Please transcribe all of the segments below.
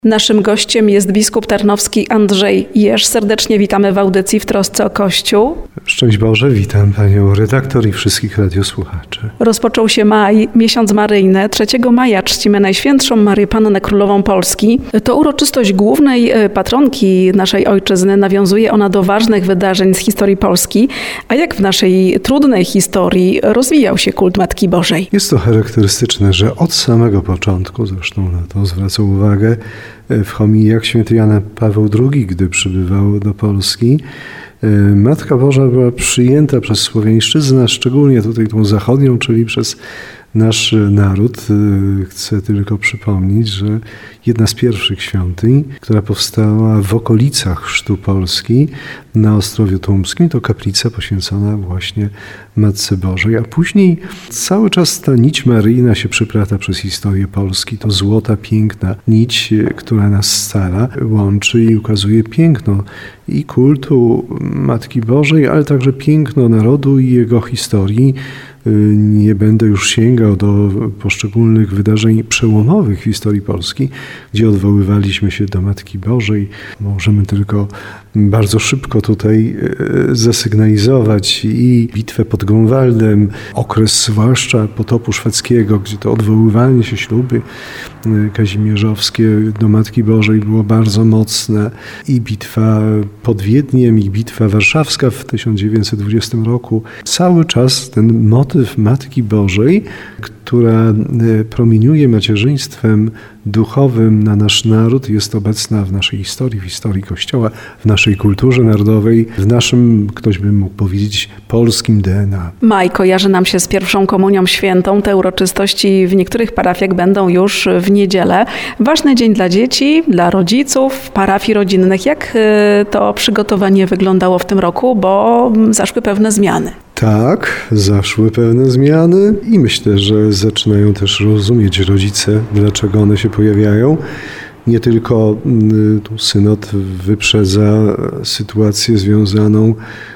Naszym gościem jest biskup tarnowski Andrzej Jerz. Serdecznie witamy w audycji W trosce o Kościół. Szczęść Boże, witam panią redaktor i wszystkich radiosłuchaczy. Rozpoczął się maj, miesiąc maryjny. 3 maja czcimy Najświętszą Maryję Pannę Królową Polski. To uroczystość głównej patronki naszej ojczyzny. Nawiązuje ona do ważnych wydarzeń z historii Polski. A jak w naszej trudnej historii rozwijał się kult Matki Bożej? Jest to charakterystyczne, że od samego początku, zresztą na to zwraca uwagę w homiliach święty Jan Paweł II, gdy przybywał do Polski, Matka Boża była przyjęta przez słowiańszczyznę, szczególnie tutaj tą zachodnią, czyli przez nasz naród. Chcę tylko przypomnieć, że jedna z pierwszych świątyń, która powstała w okolicach chrztu Polski na Ostrowiu Tumskim, to kaplica poświęcona właśnie Matce Bożej, a później cały czas ta nić maryjna się przyplata przez historię Polski. To złota, piękna nić, która nas scala, łączy i ukazuje piękno i kultu Matki Bożej, ale także piękno narodu i jego historii. Nie będę już sięgał do poszczególnych wydarzeń przełomowych w historii Polski, gdzie odwoływaliśmy się do Matki Bożej. Możemy tylko bardzo szybko tutaj zasygnalizować i bitwę pod Grunwaldem, okres zwłaszcza potopu szwedzkiego, gdzie to odwoływanie się, śluby kazimierzowskie do Matki Bożej było bardzo mocne, i bitwa pod Wiedniem, i bitwa warszawska w 1920 roku. Cały czas ten motyw Matki Bożej, która promieniuje macierzyństwem duchowym na nasz naród, jest obecna w naszej historii, w historii Kościoła, w naszej kulturze narodowej, w naszym, ktoś by mógł powiedzieć, polskim DNA. Maj kojarzy nam się z pierwszą komunią świętą. Te uroczystości w niektórych parafiach będą już w niedzielę. Ważny dzień dla dzieci, dla rodziców, parafii rodzinnych. Jak to przygotowanie wyglądało w tym roku, bo zaszły pewne zmiany? Tak, zaszły pewne zmiany i myślę, że zaczynają też rozumieć rodzice, dlaczego one się pojawiają. Nie tylko tu synod wyprzedza sytuację związaną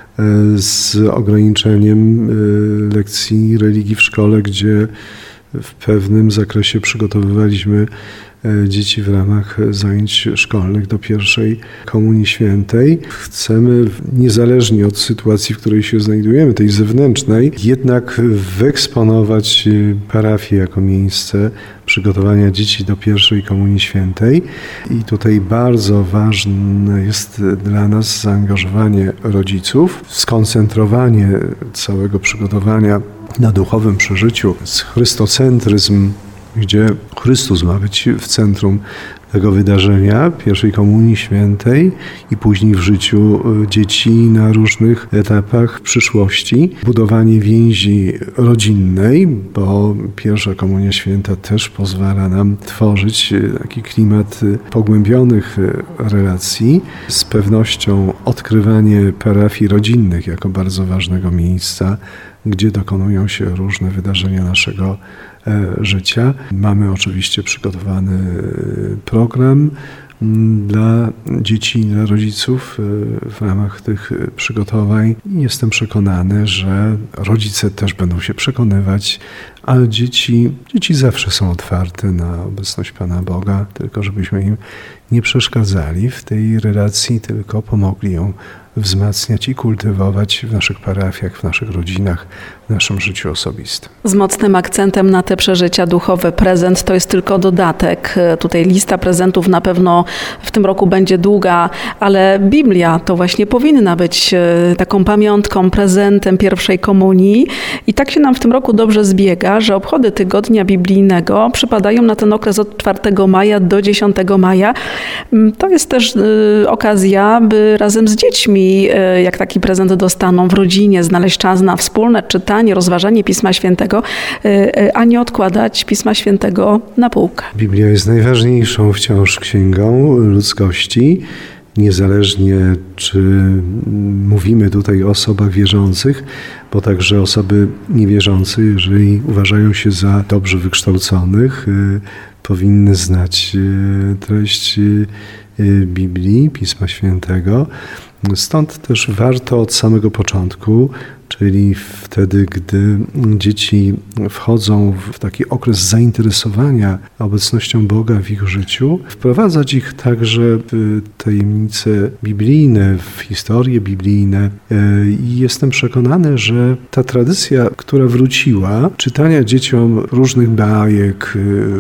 z ograniczeniem lekcji religii w szkole, gdzie w pewnym zakresie przygotowywaliśmy dzieci w ramach zajęć szkolnych do pierwszej Komunii Świętej. Chcemy, niezależnie od sytuacji, w której się znajdujemy, tej zewnętrznej, jednak wyeksponować parafię jako miejsce przygotowania dzieci do pierwszej Komunii Świętej. I tutaj bardzo ważne jest dla nas zaangażowanie rodziców, skoncentrowanie całego przygotowania na duchowym przeżyciu, chrystocentryzm, gdzie Chrystus ma być w centrum tego wydarzenia, pierwszej Komunii Świętej i później w życiu dzieci na różnych etapach przyszłości. Budowanie więzi rodzinnej, bo pierwsza Komunia Święta też pozwala nam tworzyć taki klimat pogłębionych relacji. Z pewnością odkrywanie parafii rodzinnych jako bardzo ważnego miejsca, gdzie dokonują się różne wydarzenia naszego życia. Mamy oczywiście przygotowany program dla dzieci i dla rodziców w ramach tych przygotowań. Jestem przekonany, że rodzice też będą się przekonywać, ale dzieci zawsze są otwarte na obecność Pana Boga, tylko żebyśmy im nie przeszkadzali w tej relacji, tylko pomogli ją wzmacniać i kultywować w naszych parafiach, w naszych rodzinach, w naszym życiu osobistym. Z mocnym akcentem na te przeżycia duchowe. Prezent to jest tylko dodatek. Tutaj lista prezentów na pewno w tym roku będzie długa, ale Biblia to właśnie powinna być taką pamiątką, prezentem pierwszej komunii. I tak się nam w tym roku dobrze zbiega, że obchody Tygodnia Biblijnego przypadają na ten okres od 4 maja do 10 maja. To jest też okazja, by razem z dziećmi, jak taki prezent dostaną w rodzinie, znaleźć czas na wspólne czytanie, rozważanie Pisma Świętego, a nie odkładać Pisma Świętego na półkę. Biblia jest najważniejszą wciąż księgą ludzkości. Niezależnie, czy mówimy tutaj o osobach wierzących, bo także osoby niewierzące, jeżeli uważają się za dobrze wykształconych, powinny znać treść Biblii, Pisma Świętego. Stąd też warto od samego początku, czyli wtedy, gdy dzieci wchodzą w taki okres zainteresowania obecnością Boga w ich życiu, wprowadzać ich także w tajemnice biblijne, w historie biblijne. I jestem przekonany, że ta tradycja, która wróciła, czytania dzieciom różnych bajek,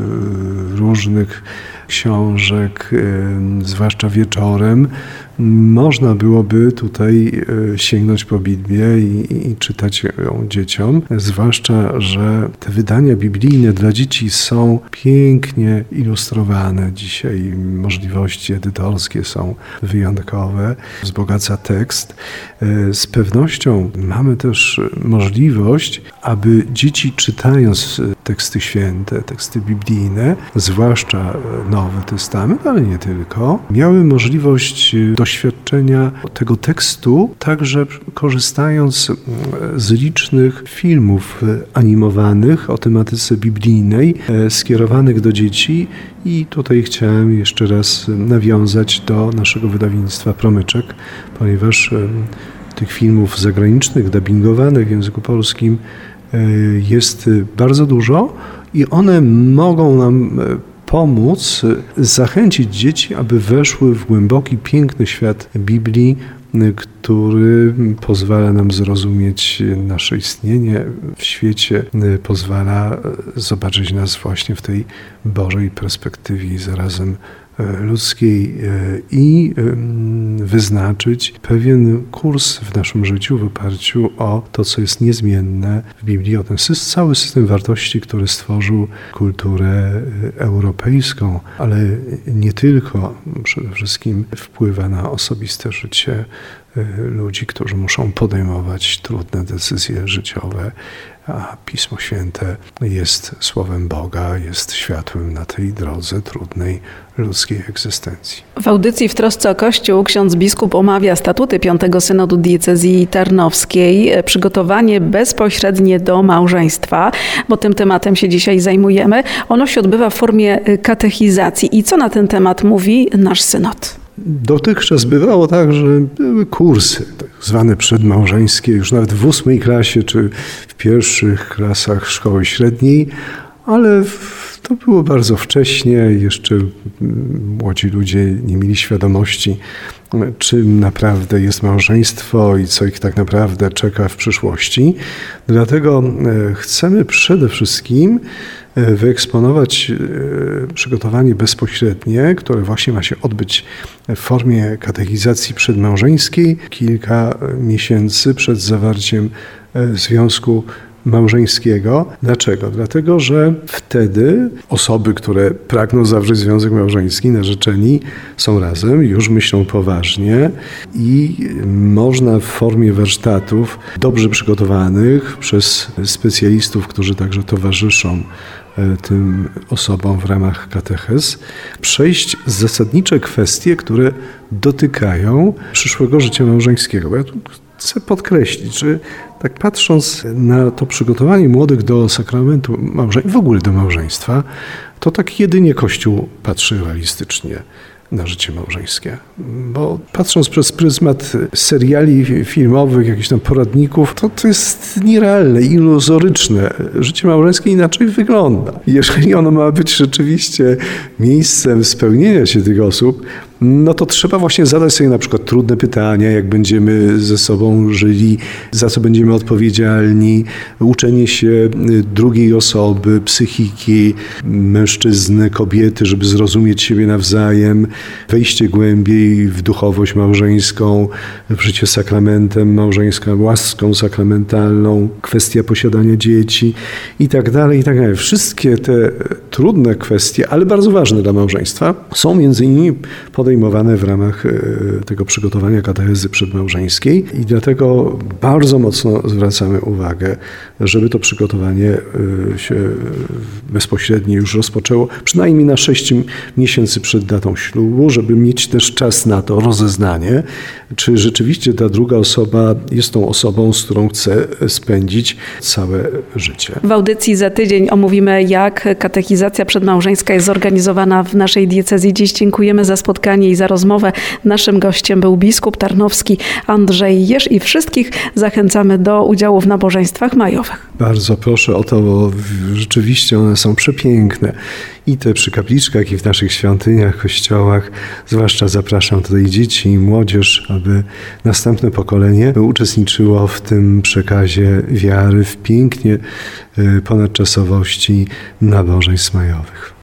różnych książek, zwłaszcza wieczorem, można byłoby tutaj sięgnąć po Biblię i czytać ją dzieciom. Zwłaszcza, że te wydania biblijne dla dzieci są pięknie ilustrowane. Dzisiaj możliwości edytorskie są wyjątkowe, wzbogaca tekst. Z pewnością mamy też możliwość, aby dzieci, czytając teksty święte, teksty biblijne, zwłaszcza Nowy Testament, ale nie tylko, miały możliwość doświadczenia tego tekstu, także korzystając z licznych filmów animowanych o tematyce biblijnej, skierowanych do dzieci. I tutaj chciałem jeszcze raz nawiązać do naszego wydawnictwa Promyczek, ponieważ tych filmów zagranicznych, dubbingowanych w języku polskim jest bardzo dużo i one mogą nam pomóc zachęcić dzieci, aby weszły w głęboki, piękny świat Biblii, który pozwala nam zrozumieć nasze istnienie w świecie, pozwala zobaczyć nas właśnie w tej Bożej perspektywie i zarazem ludzkiej i wyznaczyć pewien kurs w naszym życiu w oparciu o to, co jest niezmienne w Biblii, o ten cały system wartości, który stworzył kulturę europejską, ale nie tylko, przede wszystkim wpływa na osobiste życie ludzi, którzy muszą podejmować trudne decyzje życiowe, a Pismo Święte jest Słowem Boga, jest światłem na tej drodze trudnej ludzkiej egzystencji. W audycji W trosce o Kościół ksiądz biskup omawia statuty 5. Synodu Diecezji Tarnowskiej, przygotowanie bezpośrednie do małżeństwa, bo tym tematem się dzisiaj zajmujemy. Ono się odbywa w formie katechizacji. I co na ten temat mówi nasz synod? Dotychczas bywało tak, że były kursy tak zwane przedmałżeńskie, już nawet w 8. klasie czy w pierwszych klasach szkoły średniej, ale to było bardzo wcześnie, jeszcze młodzi ludzie nie mieli świadomości, czym naprawdę jest małżeństwo i co ich tak naprawdę czeka w przyszłości. Dlatego chcemy przede wszystkim wyeksponować przygotowanie bezpośrednie, które właśnie ma się odbyć w formie katechizacji przedmałżeńskiej kilka miesięcy przed zawarciem związku małżeńskiego. Dlaczego? Dlatego, że wtedy osoby, które pragną zawrzeć związek małżeński, narzeczeni, są razem, już myślą poważnie i można w formie warsztatów dobrze przygotowanych przez specjalistów, którzy także towarzyszą tym osobom w ramach katechez, przejść zasadnicze kwestie, które dotykają przyszłego życia małżeńskiego. Bo ja tu chcę podkreślić, że tak patrząc na to przygotowanie młodych do sakramentu małżeństwa, w ogóle do małżeństwa, to tak jedynie Kościół patrzy realistycznie na życie małżeńskie. Bo patrząc przez pryzmat seriali filmowych, jakichś tam poradników, to jest nierealne, iluzoryczne. Życie małżeńskie inaczej wygląda. Jeżeli ono ma być rzeczywiście miejscem spełnienia się tych osób, no to trzeba właśnie zadać sobie na przykład trudne pytania, jak będziemy ze sobą żyli, za co będziemy odpowiedzialni, uczenie się drugiej osoby, psychiki, mężczyzny, kobiety, żeby zrozumieć siebie nawzajem, wejście głębiej w duchowość małżeńską, w życie sakramentem małżeńską, łaską sakramentalną, kwestia posiadania dzieci i tak dalej, i tak dalej. Wszystkie te trudne kwestie, ale bardzo ważne dla małżeństwa, są między innymi podejmowane w ramach tego przygotowania katechezy przedmałżeńskiej i dlatego bardzo mocno zwracamy uwagę, żeby to przygotowanie się bezpośrednio już rozpoczęło, przynajmniej na 6 miesięcy przed datą ślubu, żeby mieć też czas na to rozeznanie, czy rzeczywiście ta druga osoba jest tą osobą, z którą chce spędzić całe życie. W audycji za tydzień omówimy, jak katechizacja ewangelizacja przedmałżeńska jest zorganizowana w naszej diecezji. Dziś dziękujemy za spotkanie i za rozmowę. Naszym gościem był biskup tarnowski Andrzej Jerz i wszystkich zachęcamy do udziału w nabożeństwach majowych. Bardzo proszę o to, bo rzeczywiście one są przepiękne. I te przy kapliczkach, i w naszych świątyniach, kościołach. Zwłaszcza zapraszam tutaj dzieci i młodzież, aby następne pokolenie uczestniczyło w tym przekazie wiary, w pięknie ponadczasowości nabożeństw majowych.